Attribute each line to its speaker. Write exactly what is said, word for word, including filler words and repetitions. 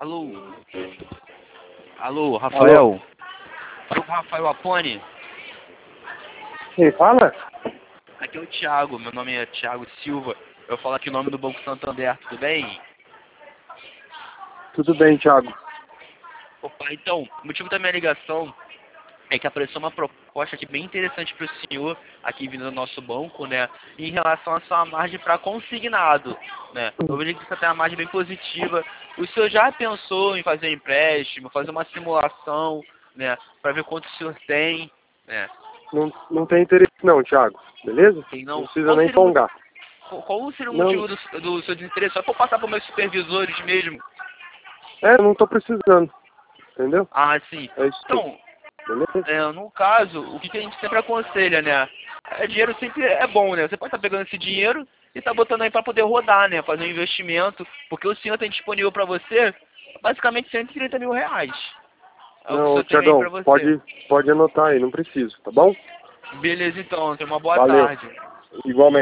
Speaker 1: Alô? Alô, Rafael?
Speaker 2: Alô?
Speaker 1: Fala com o Rafael Apone.
Speaker 2: Quem fala?
Speaker 1: Aqui é o Thiago, meu nome é Thiago Silva. Eu falo aqui o nome do Banco Santander, tudo bem?
Speaker 2: Tudo bem, Thiago.
Speaker 1: Opa, então, o motivo da minha ligação é que apareceu uma proposta aqui bem interessante para o senhor, aqui vindo do nosso banco, né, em relação à sua margem para consignado, né. Eu vejo que você tem uma margem bem positiva. O senhor já pensou em fazer um empréstimo, fazer uma simulação, né, para ver quanto o senhor tem, né?
Speaker 2: Não, não tem interesse não, Thiago. Beleza?
Speaker 1: Tem não?
Speaker 2: Não precisa
Speaker 1: Qual
Speaker 2: nem
Speaker 1: seria o
Speaker 2: pongar.
Speaker 1: Qual qual seria o
Speaker 2: Não.
Speaker 1: motivo do, do seu desinteresse? Só para eu passar para meus supervisores mesmo.
Speaker 2: É, eu não tô precisando. Entendeu?
Speaker 1: Ah, sim.
Speaker 2: É isso.
Speaker 1: Então,
Speaker 2: Beleza?
Speaker 1: é, no caso, o que que a gente sempre aconselha, né? É, dinheiro sempre é bom, né? Você pode estar pegando esse dinheiro e estar botando aí para poder rodar, né? Fazer um investimento, porque o senhor tem disponível para você basicamente cento e trinta mil reais. É o que o
Speaker 2: Não,
Speaker 1: senhor tem aí para
Speaker 2: Thiagão,
Speaker 1: você.
Speaker 2: pode, pode anotar aí, não preciso, tá bom?
Speaker 1: Beleza, então. Tenha uma boa
Speaker 2: Valeu.
Speaker 1: tarde.
Speaker 2: Igualmente.